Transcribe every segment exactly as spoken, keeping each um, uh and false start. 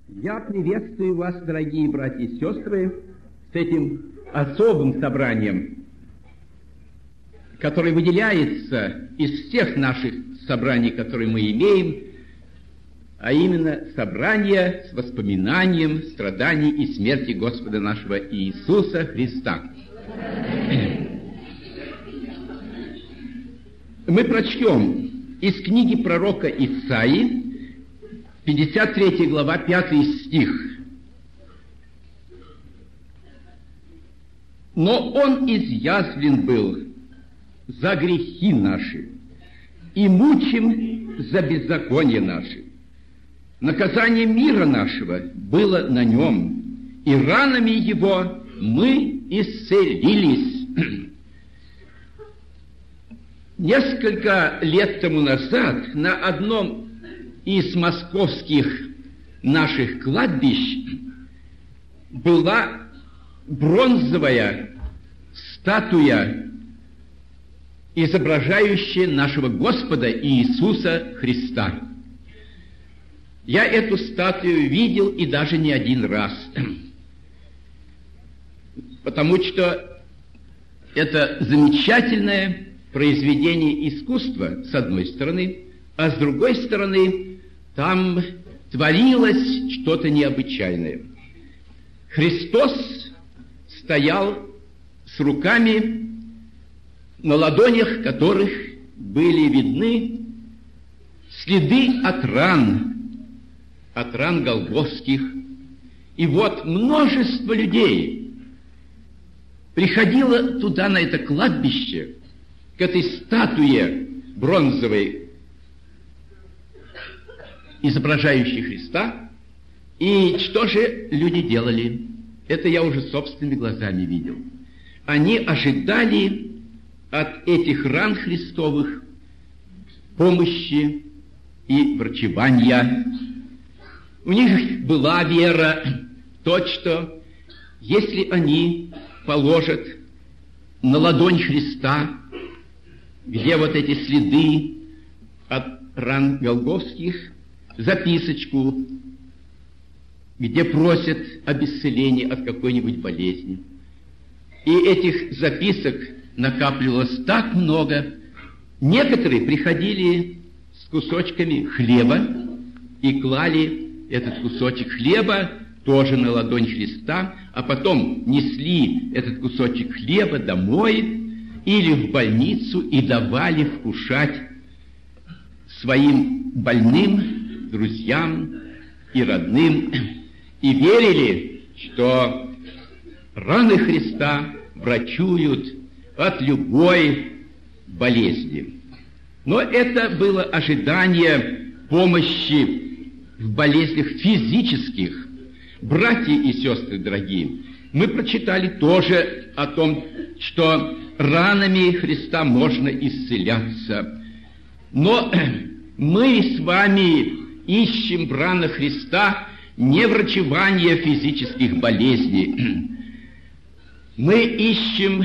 Я приветствую вас, дорогие братья и сестры, с этим особым собранием, которое выделяется из всех наших собраний, которые мы имеем, а именно собрание с воспоминанием страданий и смерти Господа нашего Иисуса Христа. Мы прочтем из книги пророка Исаии, пятьдесят третья глава, пятый стих. «Но Он изъязвлен был за грехи наши и мучим за беззаконие наши. Наказание мира нашего было на Нем, и ранами Его мы исцелились». Несколько лет тому назад на одном из московских наших кладбищ была бронзовая статуя, изображающая нашего Господа Иисуса Христа. Я эту статую видел и даже не один раз, потому что это замечательное произведение искусства, с одной стороны, а с другой стороны, там творилось что-то необычайное. Христос стоял с руками, на ладонях которых были видны следы от ран, от ран голгофских. И вот множество людей приходило туда, на это кладбище, к этой статуе бронзовой, изображающей Христа. И что же люди делали? Это я уже собственными глазами видел. Они ожидали от этих ран Христовых помощи и врачевания. У них была вера в то, что если они положат на ладонь Христа, где вот эти следы от ран голгофских, записочку, где просят об исцелении от какой-нибудь болезни. И этих записок накапливалось так много. Некоторые приходили с кусочками хлеба и клали этот кусочек хлеба тоже на ладонь Христа, а потом несли этот кусочек хлеба домой или в больницу и давали вкушать своим больным друзьям и родным, и верили, что раны Христа врачуют от любой болезни. Но это было ожидание помощи в болезнях физических. Братья и сестры дорогие, мы прочитали тоже о том, что ранами Христа можно исцеляться. Но мы с вами ищем в ранах Христа не врачевание физических болезней. Мы ищем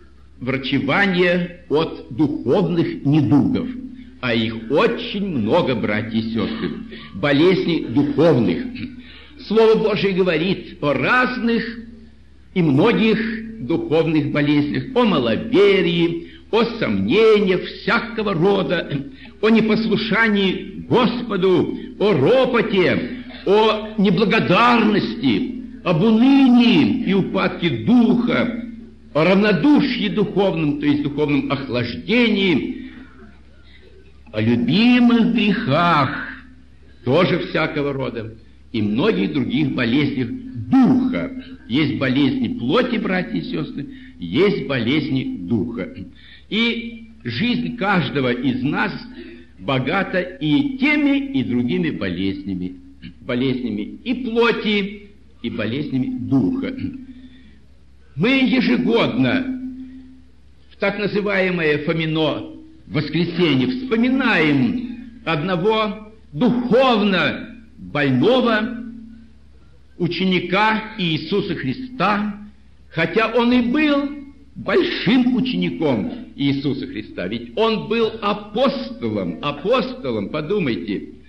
врачевание от духовных недугов, а их очень много, братья и сестры, болезней духовных. Слово Божие говорит о разных и многих духовных болезнях, о маловерии, о сомнениях всякого рода, о непослушании Господу, о ропоте, о неблагодарности, об унынии и упадке духа, о равнодушии духовном, то есть духовном охлаждении, о любимых грехах, тоже всякого рода, и многих других болезнях духа. Есть болезни плоти, братья и сестры, есть болезни духа. И жизнь каждого из нас богата и теми, и другими болезнями. Болезнями и плоти, и болезнями духа. Мы ежегодно в так называемое Фомино воскресенье вспоминаем одного духовно больного ученика Иисуса Христа, хотя он и был большим учеником Иисуса Христа, ведь он был апостолом, апостолом, подумайте,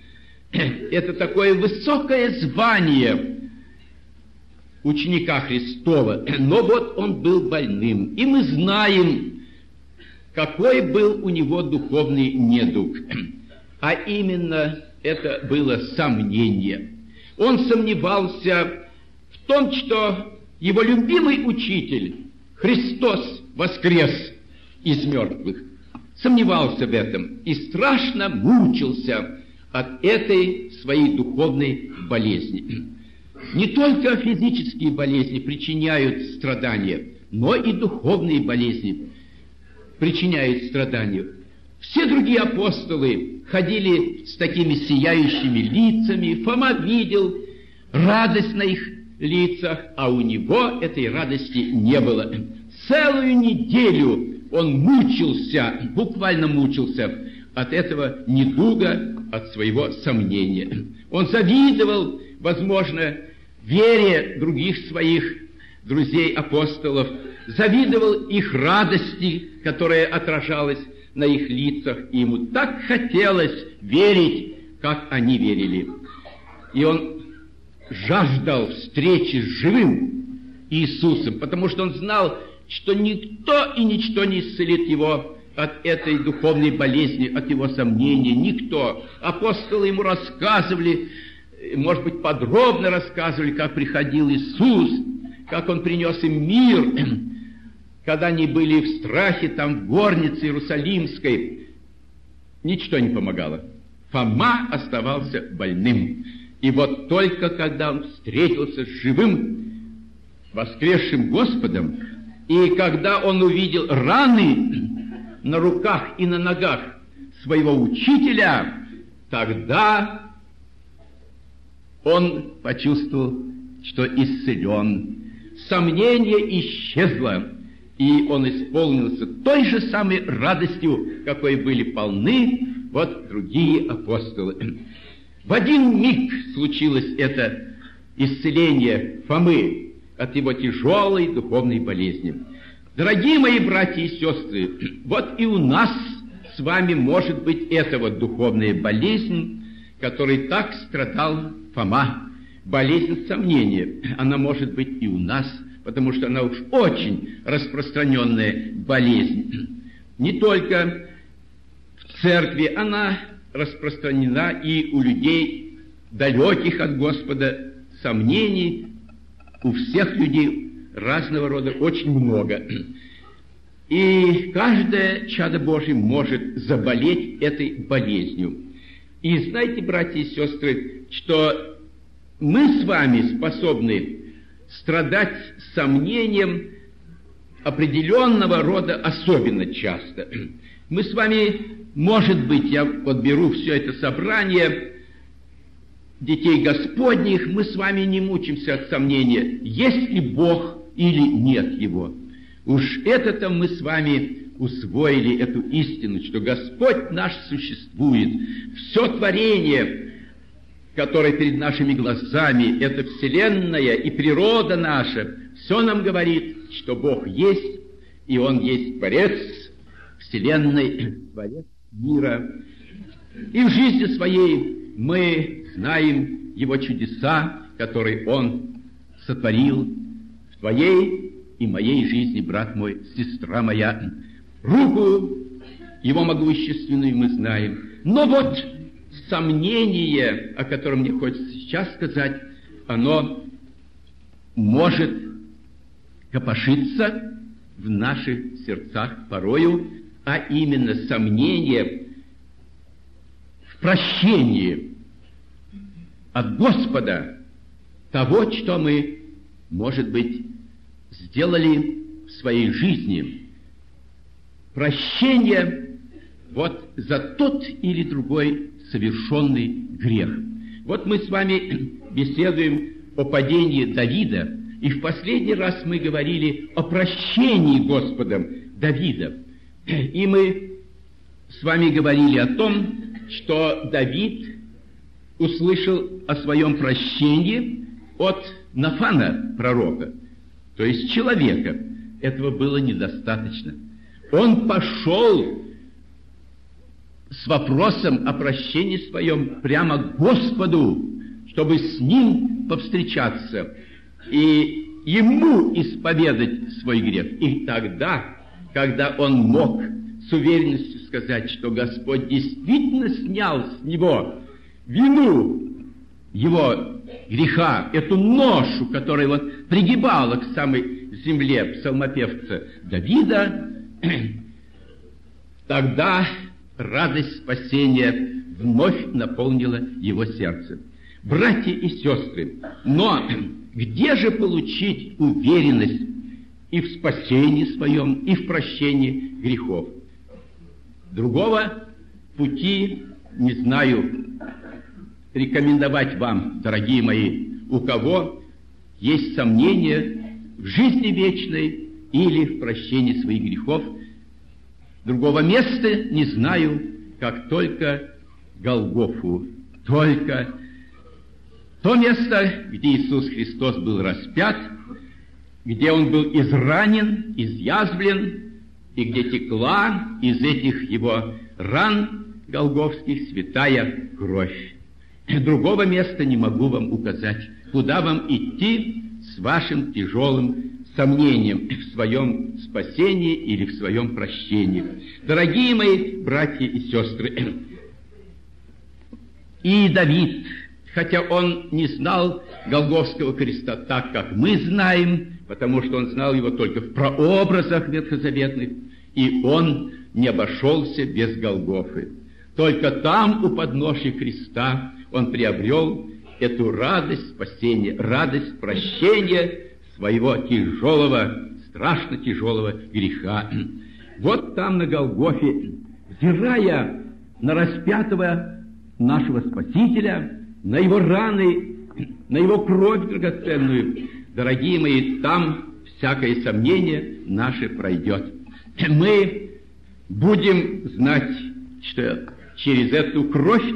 это такое высокое звание ученика Христова, но вот он был больным, и мы знаем, какой был у него духовный недуг, а именно это было сомнение. Он сомневался в том, что его любимый учитель Христос воскрес из мертвых. Сомневался в этом и страшно мучился от этой своей духовной болезни. Не только физические болезни причиняют страдания, но и духовные болезни причиняют страдания. Все другие апостолы ходили с такими сияющими лицами, Фома видел радость на их лицах, а у него этой радости не было. Целую неделю он мучился, буквально мучился от этого недуга, от своего сомнения. Он завидовал, возможно, вере других своих друзей-апостолов, завидовал их радости, которая отражалась на их лицах, и ему так хотелось верить, как они верили. И он жаждал встречи с живым Иисусом, потому что он знал, что никто и ничто не исцелит его от этой духовной болезни, от его сомнения. Никто. Апостолы ему рассказывали, может быть, подробно рассказывали, как приходил Иисус, как Он принес им мир, когда они были в страхе там в горнице Иерусалимской. Ничто не помогало. Фома оставался больным. И вот только когда он встретился с живым, воскресшим Господом, и когда он увидел раны на руках и на ногах своего учителя, тогда он почувствовал, что исцелен. Сомнение исчезло, и он исполнился той же самой радостью, какой были полны вот другие апостолы. В один миг случилось это исцеление Фомы от его тяжелой духовной болезни. Дорогие мои братья и сестры, вот и у нас с вами может быть эта вот духовная болезнь, которой так страдал Фома. Болезнь сомнения. Она может быть и у нас, потому что она уж очень распространенная болезнь. Не только в церкви, она распространена и у людей, далеких от Господа. Сомнений у всех людей разного рода очень много. И каждое чадо Божие может заболеть этой болезнью. И знаете, братья и сестры, что мы с вами способны страдать сомнением определенного рода особенно часто. Мы с вами, может быть, я вот беру все это собрание детей Господних, мы с вами не мучимся от сомнения, есть ли Бог или нет Его. Уж это-то мы с вами усвоили эту истину, что Господь наш существует. Все творение, которое перед нашими глазами, это вселенная и природа наша, все нам говорит, что Бог есть, и Он есть Творец вселенной, Творец мира. И в жизни своей мы знаем Его чудеса, которые Он сотворил в твоей и моей жизни, брат мой, сестра моя. Руку Его могущественную мы знаем. Но вот сомнение, о котором мне хочется сейчас сказать, оно может копошиться в наших сердцах порою, а именно сомнение в прощении от Господа того, что мы, может быть, сделали в своей жизни. Прощение вот за тот или другой совершенный грех. Вот мы с вами беседуем о падении Давида, и в последний раз мы говорили о прощении Господом Давида. И мы с вами говорили о том, что Давид услышал о своем прощении от Нафана, пророка, то есть человека. Этого было недостаточно. Он пошел с вопросом о прощении своем прямо к Господу, чтобы с Ним повстречаться и Ему исповедать свой грех. И тогда, когда он мог с уверенностью сказать, что Господь действительно снял с него вину его греха, эту ношу, которая вот пригибала к самой земле псалмопевца Давида, тогда радость спасения вновь наполнила его сердце. Братья и сестры, но где же получить уверенность и в спасении своем, и в прощении грехов? Другого пути не знаю рекомендовать вам, дорогие мои, у кого есть сомнения в жизни вечной или в прощении своих грехов. Другого места не знаю, как только Голгофу, только то место, где Иисус Христос был распят, где Он был изранен, изъязвлен, и где текла из этих Его ран голгофских святая кровь. Другого места не могу вам указать, куда вам идти с вашим тяжелым сомнением в своем спасении или в своем прощении. Дорогие мои братья и сестры, и Давид, хотя он не знал Голгофского креста так, как мы знаем, потому что он знал его только в прообразах ветхозаветных, и он не обошелся без Голгофы. Только там, у подножия креста, он приобрел эту радость спасения, радость прощения своего тяжелого, страшно тяжелого греха. Вот там, на Голгофе, взирая на распятого нашего Спасителя, на его раны, на его кровь драгоценную, дорогие мои, там всякое сомнение наше пройдет. Мы будем знать, что через эту кровь,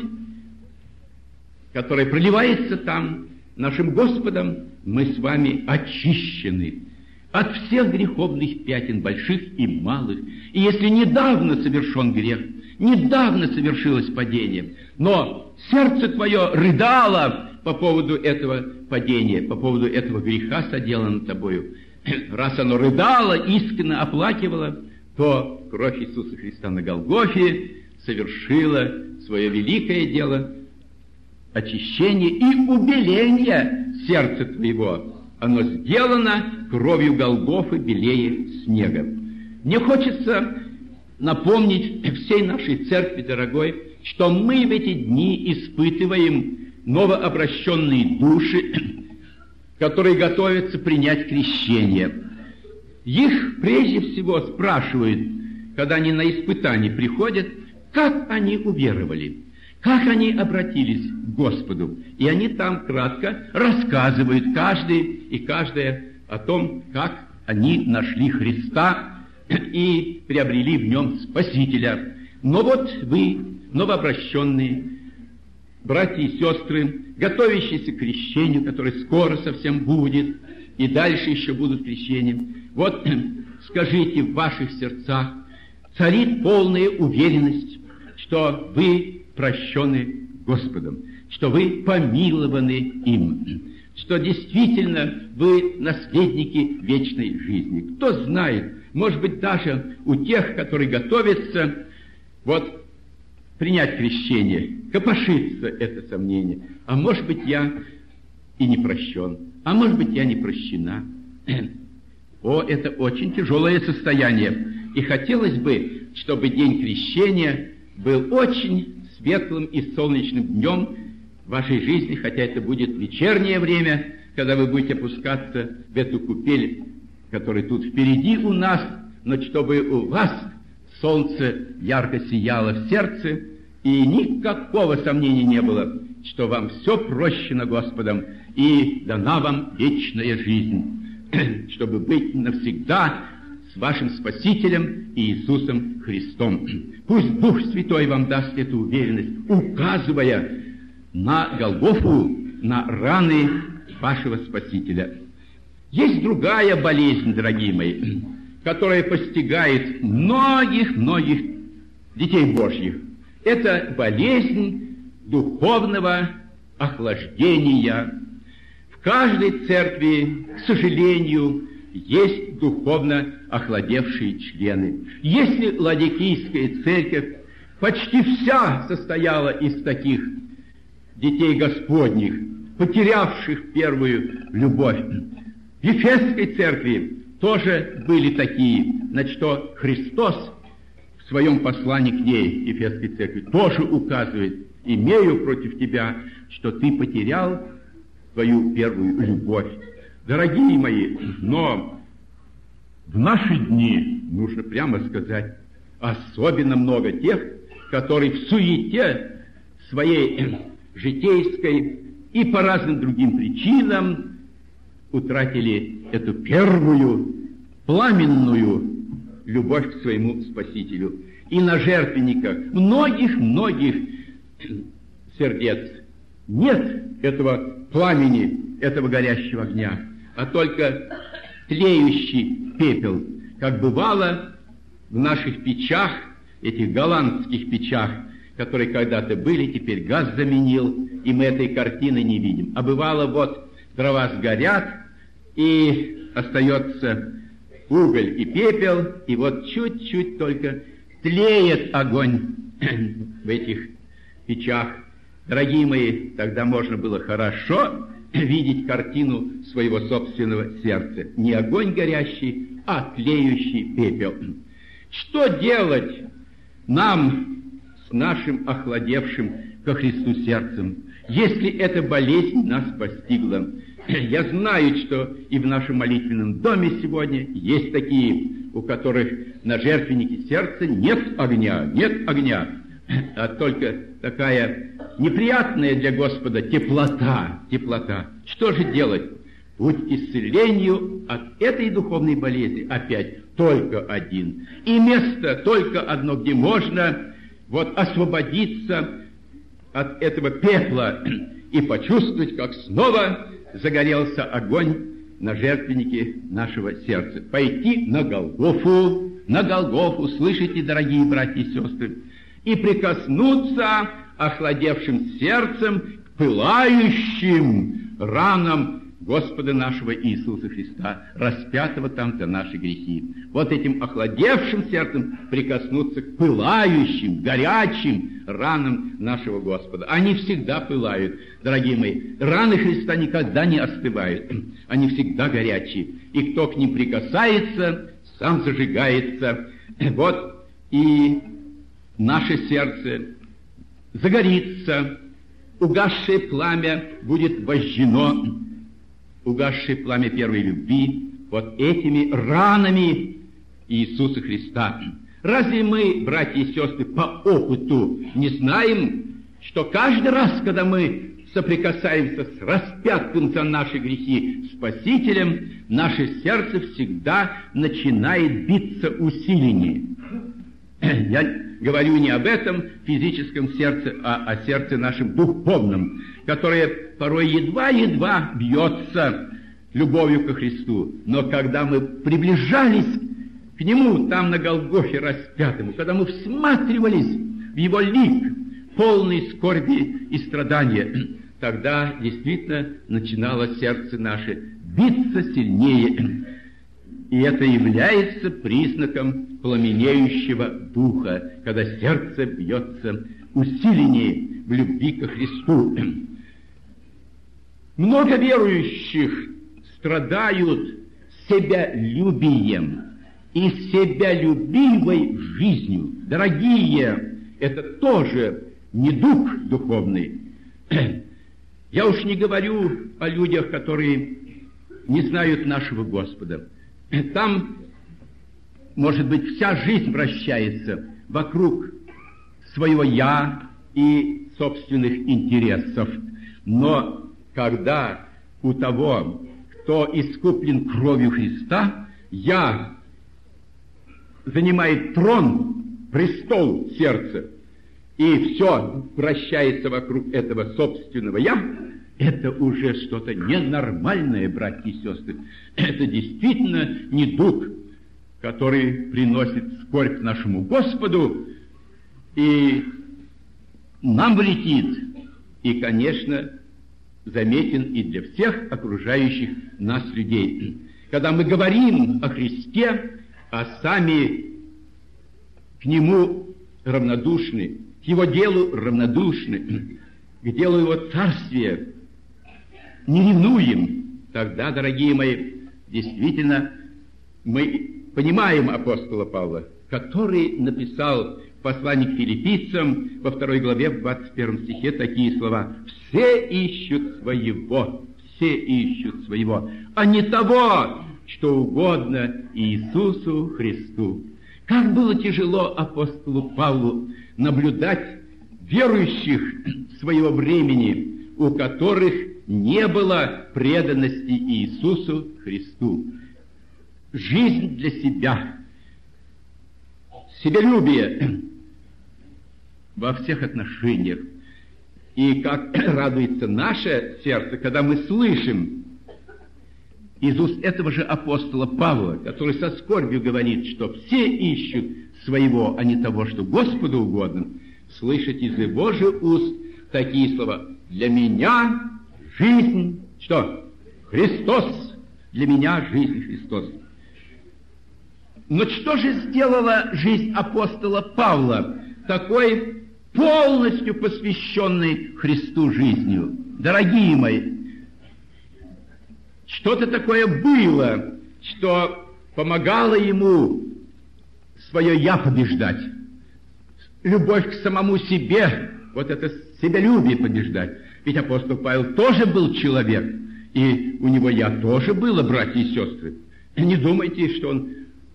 которая проливается там нашим Господом, мы с вами очищены от всех греховных пятен, больших и малых. И если недавно совершен грех, недавно совершилось падение, но сердце твое рыдало по поводу этого падения, по поводу этого греха, соделанного тобою, раз оно рыдало, искренне оплакивало, то кровь Иисуса Христа на Голгофе совершила свое великое дело очищения и убеления сердца твоего. Оно сделано кровью Голгофы белее снега. Мне хочется напомнить всей нашей церкви, дорогой, что мы в эти дни испытываем новообращенные души, которые готовятся принять крещение. Их прежде всего спрашивают, когда они на испытание приходят, как они уверовали, как они обратились к Господу. И они там кратко рассказывают каждый и каждая о том, как они нашли Христа и приобрели в нем Спасителя. Но вот вы, новообращенные братья и сестры, готовящиеся к крещению, которое скоро совсем будет, и дальше еще будут крещения, вот скажите, в ваших сердцах царит полная уверенность, что вы прощены Господом, что вы помилованы им, что действительно вы наследники вечной жизни. Кто знает, может быть, даже у тех, которые готовятся вот принять крещение, копошится это сомнение. А может быть, я и не прощен, а может быть, я не прощена. О, это очень тяжелое состояние. И хотелось бы, чтобы день крещения был очень светлым и солнечным днем в вашей жизни, хотя это будет вечернее время, когда вы будете опускаться в эту купель, которая тут впереди у нас, но чтобы у вас солнце ярко сияло в сердце, и никакого сомнения не было, что вам все прощено Господом, и дана вам вечная жизнь, чтобы быть навсегда с вашим Спасителем Иисусом Христом. Пусть Дух Святой вам даст эту уверенность, указывая на Голгофу, на раны вашего Спасителя. Есть другая болезнь, дорогие мои, которая постигает многих-многих детей Божьих. Это болезнь духовного охлаждения. В каждой церкви, к сожалению, есть духовно охладевшие члены. Если Ладикийская церковь почти вся состояла из таких детей Господних, потерявших первую любовь, в Ефесской церкви тоже были такие, на что Христос в своем послании к ней, Ефесской церкви, тоже указывает: имею против тебя, что ты потерял твою первую любовь. Дорогие мои, но в наши дни, нужно прямо сказать, особенно много тех, которые в суете своей житейской и по разным другим причинам утратили эту первую пламенную любовь к своему Спасителю. И на жертвенниках многих-многих сердец нет этого пламени, этого горящего огня, а только тлеющий пепел, как бывало в наших печах, этих голландских печах, которые когда-то были, теперь газ заменил, и мы этой картины не видим. А бывало, вот дрова сгорят, и остается уголь и пепел, и вот чуть-чуть только тлеет огонь в этих печах. Дорогие мои, тогда можно было хорошо видеть картину своего собственного сердца. Не огонь горящий, а тлеющий пепел. Что делать нам с нашим охладевшим ко Христу сердцем, если эта болезнь нас постигла? Я знаю, что и в нашем молитвенном доме сегодня есть такие, у которых на жертвеннике сердца нет огня, нет огня, а только такая неприятная для Господа теплота, теплота. Что же делать? Путь к исцелению от этой духовной болезни опять только один. И место только одно, где можно вот освободиться от этого пепла и почувствовать, как снова загорелся огонь на жертвеннике нашего сердца. Пойти на Голгофу, на Голгофу, слышите, дорогие братья и сестры, и прикоснуться охладевшим сердцем к пылающим ранам Господа нашего Иисуса Христа, распятого там за наши грехи. Вот этим охладевшим сердцем прикоснуться к пылающим, горячим ранам нашего Господа. Они всегда пылают, дорогие мои. Раны Христа никогда не остывают. Они всегда горячие. И кто к ним прикасается, сам зажигается. Вот и наше сердце загорится, угасшее пламя будет вожжено, угасшее пламя первой любви вот этими ранами Иисуса Христа. Разве мы, братья и сестры, по опыту не знаем, что каждый раз, когда мы соприкасаемся с распятым за наши грехи Спасителем, наше сердце всегда начинает биться усиленнее? Я говорю не об этом физическом сердце, а о сердце нашем духовном, которое порой едва-едва бьется любовью ко Христу. Но когда мы приближались к Нему, там на Голгофе распятому, когда мы всматривались в Его лик, полный скорби и страдания, тогда действительно начинало сердце наше биться сильнее. И это является признаком пламенеющего духа, когда сердце бьется усиленнее в любви ко Христу. Много верующих страдают себялюбием и себялюбивой жизнью. Дорогие, это тоже недуг духовный. Я уж не говорю о людях, которые не знают нашего Господа. Там, может быть, вся жизнь вращается вокруг своего «я» и собственных интересов. Но когда у того, кто искуплен кровью Христа, «я» занимает трон, престол сердца, и все вращается вокруг этого собственного «я», это уже что-то ненормальное, братья и сестры. Это действительно недуг, который приносит скорбь нашему Господу и нам влетит. И, конечно, заметен и для всех окружающих нас людей. Когда мы говорим о Христе, а сами к Нему равнодушны, к Его делу равнодушны, к делу Его Царствия не ревнуем, тогда, дорогие мои, действительно, мы понимаем апостола Павла, который написал в послании к филиппийцам во второй главе, в двадцать первом стихе такие слова: «Все ищут своего, все ищут своего, а не того, что угодно Иисусу Христу». Как было тяжело апостолу Павлу наблюдать верующих своего времени, у которых не было преданности Иисусу Христу. Жизнь для себя, себялюбие во всех отношениях. И как радуется наше сердце, когда мы слышим из уст этого же апостола Павла, который со скорбью говорит, что все ищут своего, а не того, что Господу угодно, слышать из его же уст такие слова: «Для меня жизнь, что? Христос! Для меня жизнь Христос». Но что же сделала жизнь апостола Павла такой полностью посвященной Христу жизнью? Дорогие мои, что-то такое было, что помогало ему свое «я» побеждать, любовь к самому себе, вот это себялюбие побеждать. Ведь апостол Павел тоже был человек, и у него «я» тоже было, братья и сестры. И не думайте, что он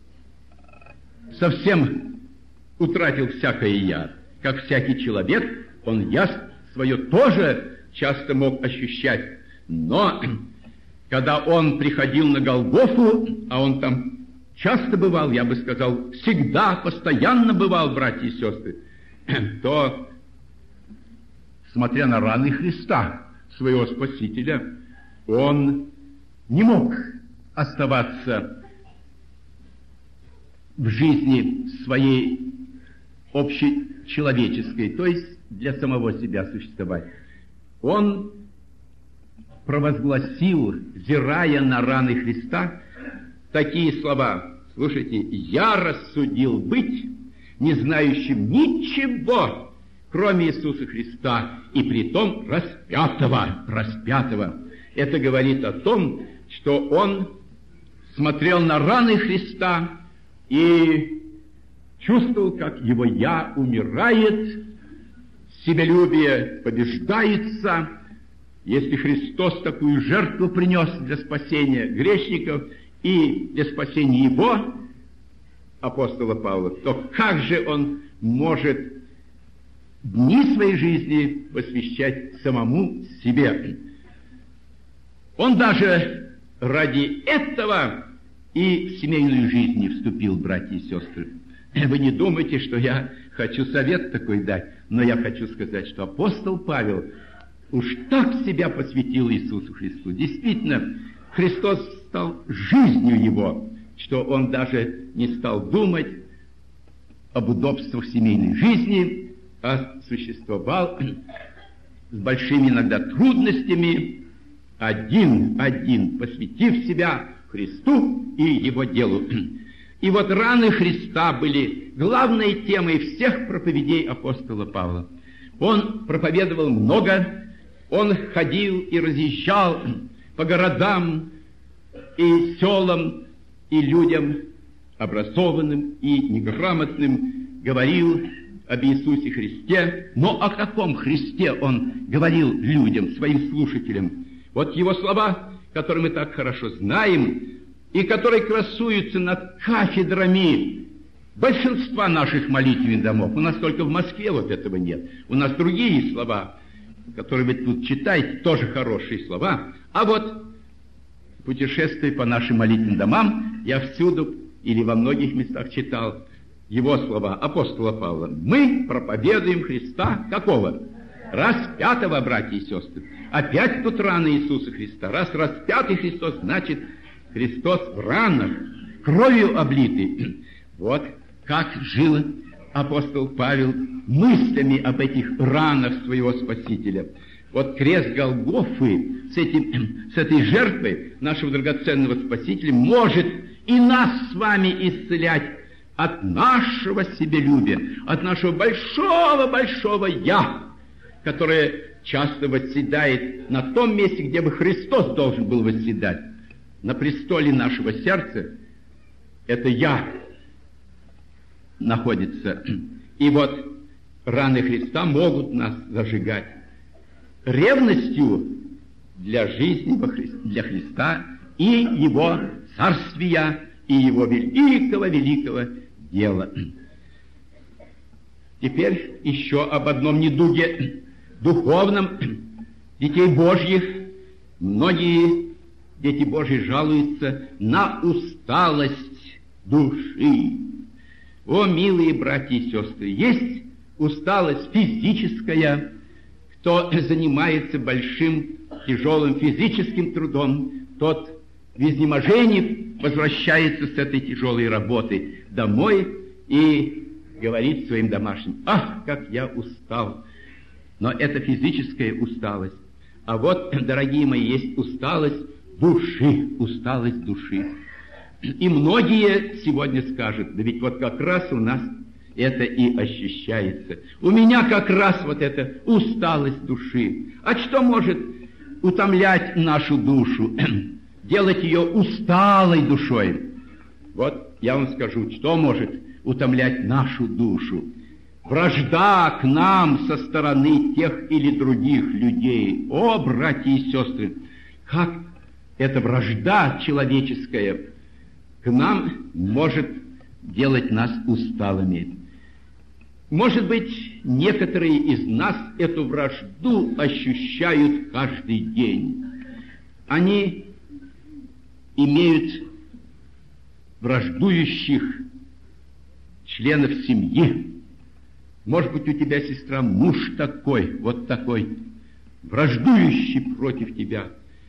совсем утратил всякое «я». Как всякий человек, он «я» свое тоже часто мог ощущать. Но когда он приходил на Голгофу, а он там часто бывал, я бы сказал, всегда, постоянно бывал, братья и сестры, то, смотря на раны Христа, своего Спасителя, он не мог оставаться в жизни своей общечеловеческой, то есть для самого себя существовать. Он провозгласил, взирая на раны Христа, такие слова: слушайте, «Я рассудил быть не знающим ничего, кроме Иисуса Христа, и притом распятого». Распятого. Это говорит о том, что он смотрел на раны Христа и чувствовал, как его «я» умирает, себялюбие побеждается. Если Христос такую жертву принес для спасения грешников и для спасения его, апостола Павла, то как же он может дни своей жизни посвящать самому себе? Он даже ради этого и в семейную жизнь не вступил, братья и сестры. Вы не думайте, что я хочу совет такой дать, но я хочу сказать, что апостол Павел уж так себя посвятил Иисусу Христу. Действительно, Христос стал жизнью его, что он даже не стал думать об удобствах семейной жизни, а существовал с большими иногда трудностями, один, один, посвятив себя Христу и его делу. И вот раны Христа были главной темой всех проповедей апостола Павла. Он проповедовал много, он ходил и разъезжал по городам и селам, и людям образованным и неграмотным говорил об Иисусе Христе. Но о каком Христе он говорил людям, своим слушателям? Вот его слова, которые мы так хорошо знаем, и которые красуются над кафедрами большинства наших молитвенных домов. У нас только в Москве вот этого нет. У нас другие слова, которые вы тут читаете, тоже хорошие слова. А вот, путешествуя по нашим молитвенным домам, я всюду или во многих местах читал его слова, апостола Павла. Мы проповедуем Христа какого? Распятого, братья и сестры. Опять тут раны Иисуса Христа. Раз распятый Христос, значит, Христос в ранах, кровью облитый. Вот как жил апостол Павел мыслями об этих ранах своего Спасителя. Вот крест Голгофы с, этим, с этой жертвой нашего драгоценного Спасителя может и нас с вами исцелять от нашего себелюбия, от нашего большого-большого «я», которое часто восседает на том месте, где бы Христос должен был восседать. На престоле нашего сердца это «я» находится. И вот раны Христа могут нас зажигать ревностью для жизни для Христа и Его царствия, и Его великого-великого дела. Теперь еще об одном недуге духовном детей Божьих. Многие дети Божьи жалуются на усталость души. О, милые братья и сестры, есть усталость физическая. Кто занимается большим, тяжелым физическим трудом, тот в изнеможении возвращается с этой тяжелой работы домой и говорит своим домашним: «Ах, как я устал!» Но это физическая усталость. А вот, дорогие мои, есть усталость души, усталость души. И многие сегодня скажут: да ведь вот как раз у нас это и ощущается. У меня как раз вот эта усталость души. А что может утомлять нашу душу, делать ее усталой душой? Вот я вам скажу, что может утомлять нашу душу. Вражда к нам со стороны тех или других людей. О, братья и сестры, как эта вражда человеческая к нам может делать нас усталыми. Может быть, некоторые из нас эту вражду ощущают каждый день. Они имеют враждующих членов семьи. Может быть, у тебя, сестра, муж такой, вот такой, враждующий против тебя,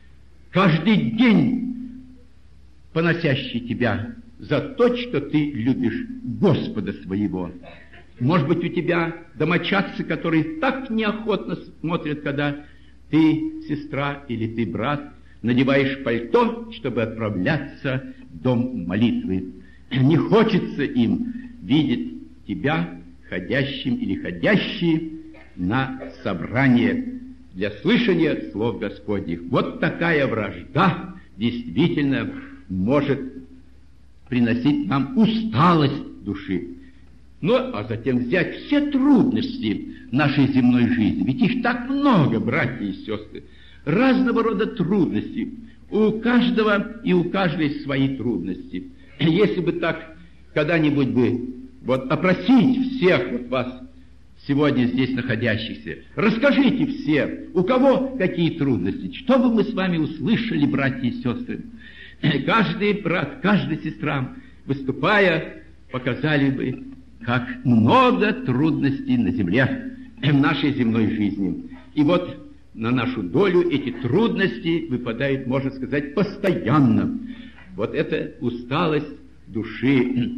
каждый день поносящий тебя за то, что ты любишь Господа своего. Может быть, у тебя домочадцы, которые так неохотно смотрят, когда ты, сестра, или ты, брат, надеваешь пальто, чтобы отправляться в дом молитвы. Не хочется им видеть тебя ходящим или ходящей на собрание для слышания слов Господних. Вот такая вражда действительно может приносить нам усталость души. Ну, а затем взять все трудности нашей земной жизни. Ведь их так много, братья и сестры. Разного рода трудности. У каждого и у каждой свои трудности. Если бы так когда-нибудь бы вот опросить всех вот вас, сегодня здесь находящихся, расскажите все, у кого какие трудности, что бы мы с вами услышали, братья и сестры. Каждый брат, каждая сестра, выступая, показали бы, как много трудностей на земле, в нашей земной жизни. И вот на нашу долю эти трудности выпадают, можно сказать, постоянно. Вот эта усталость души.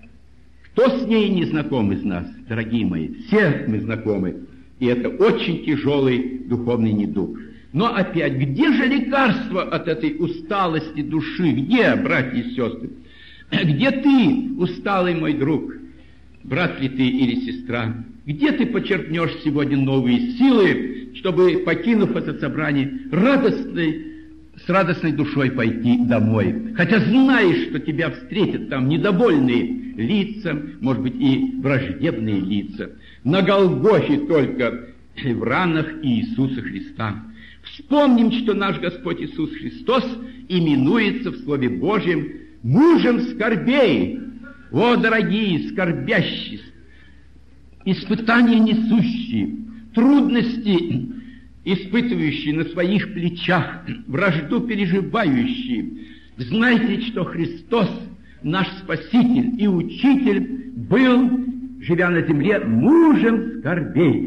Кто с ней не знаком из нас, дорогие мои? Все мы знакомы. И это очень тяжелый духовный недуг. Но опять, где же лекарство от этой усталости души? Где, братья и сестры? Где ты, усталый мой друг? Брат ли ты или сестра? Где ты почерпнешь сегодня новые силы, чтобы, покинув это собрание, радостной, с радостной душой пойти домой? Хотя знаешь, что тебя встретят там недовольные лица, может быть, и враждебные лица. На Голгофе только в ранах Иисуса Христа. Вспомним, что наш Господь Иисус Христос именуется в Слове Божьем мужем скорбей. О, дорогие, скорбящие, испытания несущие, трудности испытывающие на своих плечах, вражду переживающие, знайте, что Христос, наш Спаситель и Учитель, был, живя на земле, мужем скорбей.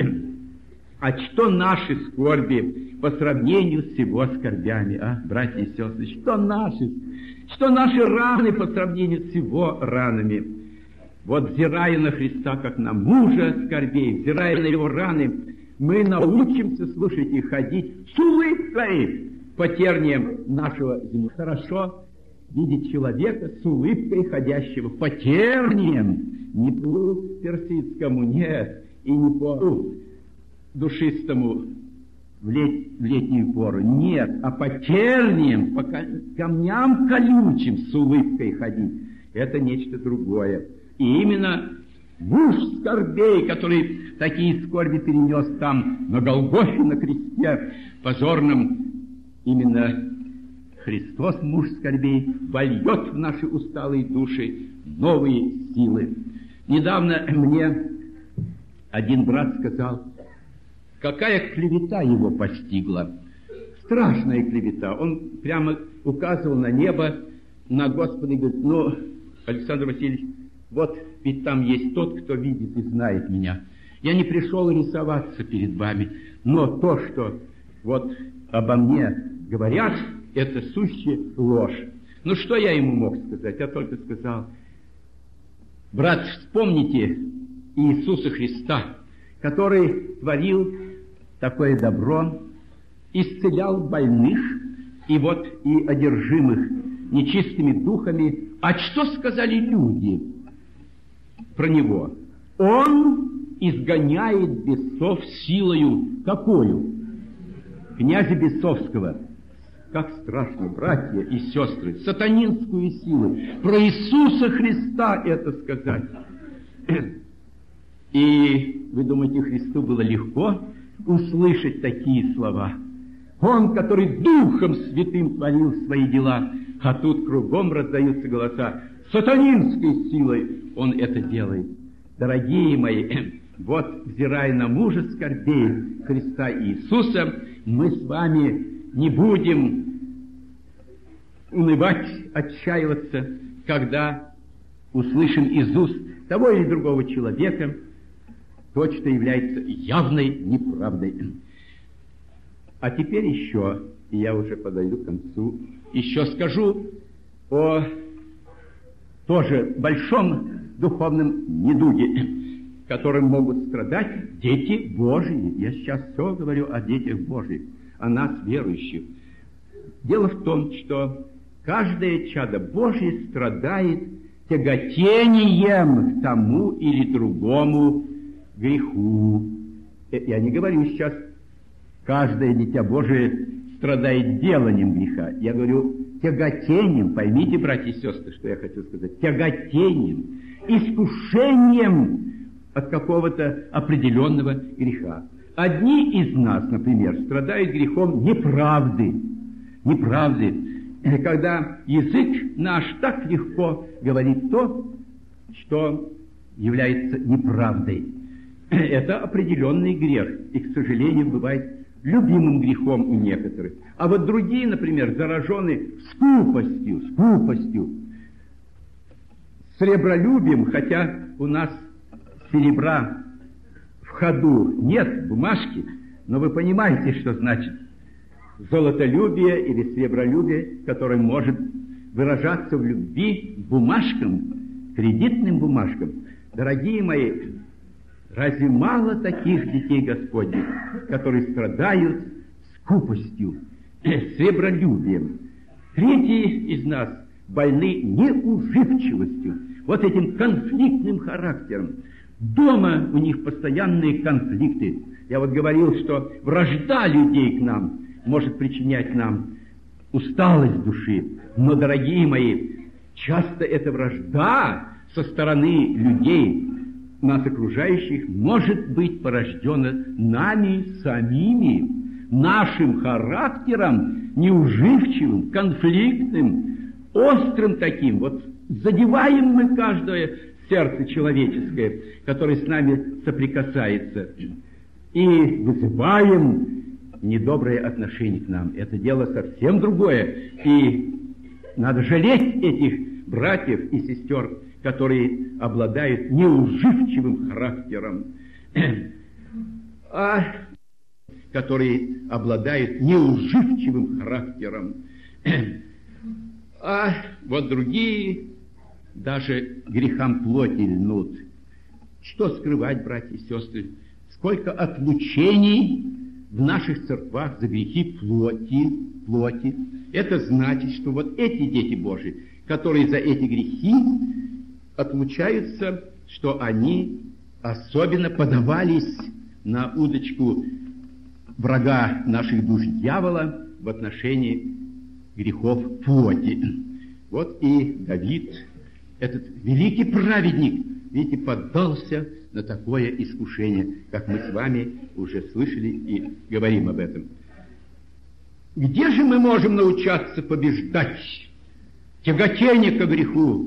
А что наши скорби по сравнению с его скорбями, а, братья и сестры, что наши, что наши раны по сравнению с его ранами? Вот взирая на Христа, как на мужа скорбей, взирая на его раны, мы научимся, слушайте, ходить с улыбкой по терниям нашего земли. Хорошо видеть человека с улыбкой, ходящего по терниям, не по персидскому, нет, и не по душистому в, лет, в летнюю пору, нет, а по терниям, по камням колючим с улыбкой ходить. Это нечто другое. И именно муж скорбей, который такие скорби перенес там на Голгофе, на кресте позорном, именно Христос, муж скорбей, вольет в наши усталые души новые силы. Недавно мне один брат сказал, какая клевета его постигла. Страшная клевета. Он прямо указывал на небо, на Господа и говорит, ну, Александр Васильевич, вот ведь там есть тот, кто видит и знает меня. Я не пришел рисоваться перед вами, но то, что вот обо мне говорят, это сущая ложь. Ну, что я ему мог сказать? Я только сказал, брат, вспомните Иисуса Христа, который творил такое добро, исцелял больных и вот и одержимых нечистыми духами. А что сказали люди про него? Он изгоняет бесов силою какую? Князя бесовского. Как страшно, братья и сестры, сатанинскую силу. Про Иисуса Христа это сказать. И вы думаете, Христу было легко услышать такие слова? Он, который Духом Святым творил свои дела, а тут кругом раздаются голоса. Сатанинской силой он это делает. Дорогие мои, вот, взирая на мужа скорбей Христа Иисуса, мы с вами не будем унывать, отчаиваться, когда услышим из уст того или другого человека то, что является явной неправдой. А теперь еще, и я уже подойду к концу, еще скажу о тоже большом духовном недуге, которым могут страдать дети Божьи. Я сейчас все говорю о детях Божьих, о нас, верующих. Дело в том, что каждое чадо Божье страдает тяготением к тому или другому греху. Я не говорю сейчас, каждое дитя Божие страдает деланием греха. Я говорю тяготением, поймите, братья и сестры, что я хочу сказать, тяготением, искушением от какого-то определенного греха. Одни из нас, например, страдают грехом неправды. Неправды. Когда язык наш так легко говорит то, что является неправдой. Это определенный грех. И, к сожалению, бывает любимым грехом у некоторых. А вот другие, например, заражены скупостью, скупостью, сребролюбием, хотя у нас серебра в ходу нет, бумажки, но вы понимаете, что значит золотолюбие или сребролюбие, которое может выражаться в любви к бумажкам, кредитным бумажкам. Дорогие мои, разве мало таких детей Господних, которые страдают скупостью, сребролюбием? Третьи из нас больны неуживчивостью, вот этим конфликтным характером. Дома у них постоянные конфликты. Я вот говорил, что вражда людей к нам может причинять нам усталость души. Но, дорогие мои, часто эта вражда со стороны людей, нас окружающих, может быть порождена нами самими, нашим характером, неуживчивым, конфликтным, острым таким. Вот задеваем мы каждое сердце человеческое, которое с нами соприкасается, и вызываем недоброе отношение к нам. Это дело совсем другое. И надо жалеть этих братьев и сестер, которые обладают неуживчивым характером, а которые обладают неуживчивым характером. А вот другие даже грехам плоти льнут. Что скрывать, братья и сестры? Сколько отлучений в наших церквах за грехи плоти, плоти. Это значит, что вот эти дети Божии, которые за эти грехи отлучаются, что они особенно подавались на удочку врага наших душ дьявола в отношении грехов плоти. Вот и Давид, этот великий праведник, видите, поддался на такое искушение, как мы с вами уже слышали и говорим об этом. Где же мы можем научаться побеждать тяготение к греху?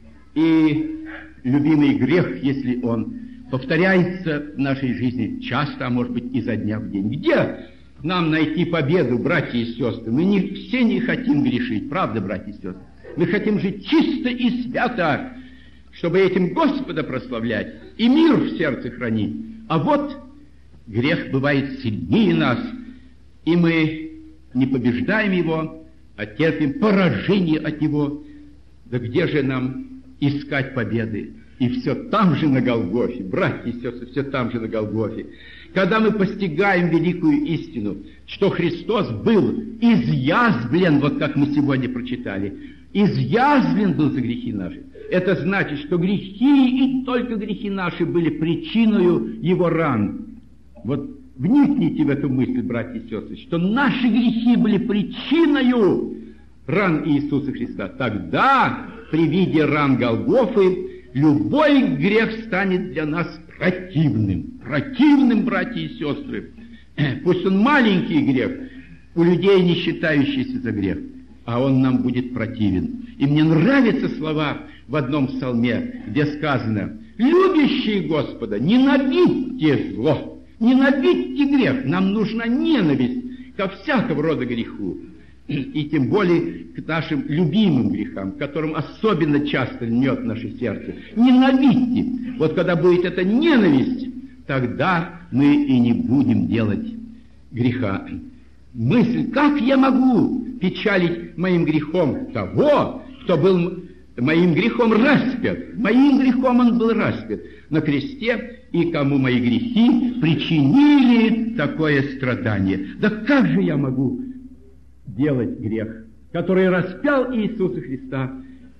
И любимый грех, если он повторяется в нашей жизни часто, а может быть изо дня в день. Где нам найти победу, братья и сестры? Мы не, все не хотим грешить, правда, братья и сестры? Мы хотим жить чисто и свято, чтобы этим Господа прославлять и мир в сердце хранить. А вот грех бывает сильнее нас, и мы не побеждаем его, а терпим поражение от него. Да где же нам искать победы? И все там же на Голгофе, братья и сестры, все там же на Голгофе. Когда мы постигаем великую истину, что Христос был изъязвлен, вот как мы сегодня прочитали, изъязвлен был за грехи наши. Это значит, что грехи и только грехи наши были причиной его ран. Вот вникните в эту мысль, братья и сестры, что наши грехи были причиной ран Иисуса Христа. Тогда, при виде ран Голгофы, любой грех станет для нас противным. Противным, братья и сестры. Пусть он маленький грех, у людей не считающийся за грех, а он нам будет противен. И мне нравятся слова в одном псалме, где сказано: «Любящие Господа, ненавидьте зло, ненавидьте грех». Нам нужна ненависть ко всякого рода греху. И тем более к нашим любимым грехам, которым особенно часто льнет наше сердце. Ненавидьте. Вот когда будет эта ненависть, тогда мы и не будем делать греха. Мысль: как я могу печалить моим грехом того, кто был моим грехом распят? Моим грехом он был распят на кресте, и кому мои грехи причинили такое страдание. Да как же я могу делать грех, который распял Иисуса Христа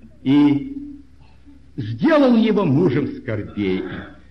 и сделал его мужем скорбей?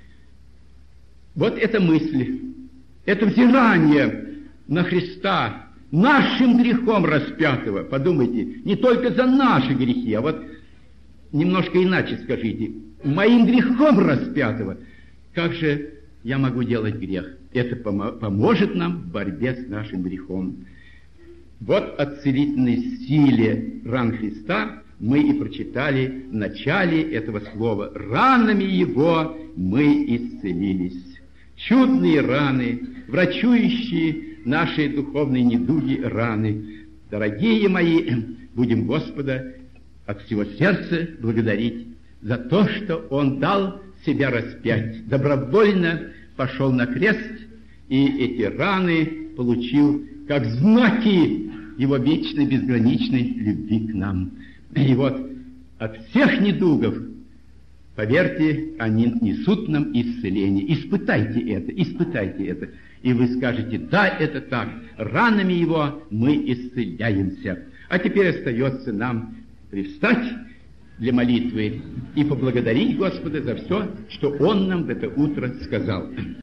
Вот эта мысль, это взирание на Христа, нашим грехом распятого. Подумайте, не только за наши грехи, а вот немножко иначе скажите: моим грехом распятого. Как же я могу делать грех? Это помо- поможет нам в борьбе с нашим грехом. Вот о целительной силе ран Христа мы и прочитали в начале этого слова. Ранами Его мы исцелились. Чудные раны, врачующие наши духовные недуги раны. Дорогие мои, будем Господа от всего сердца благодарить за то, что Он дал себя распять, добровольно пошел на крест, и эти раны получил как знаки Его вечной безграничной любви к нам. И вот от всех недугов, поверьте, они несут нам исцеление. Испытайте это, испытайте это. И вы скажете: да, это так, ранами Его мы исцеляемся. А теперь остается нам привстать для молитвы и поблагодарить Господа за все, что Он нам в это утро сказал.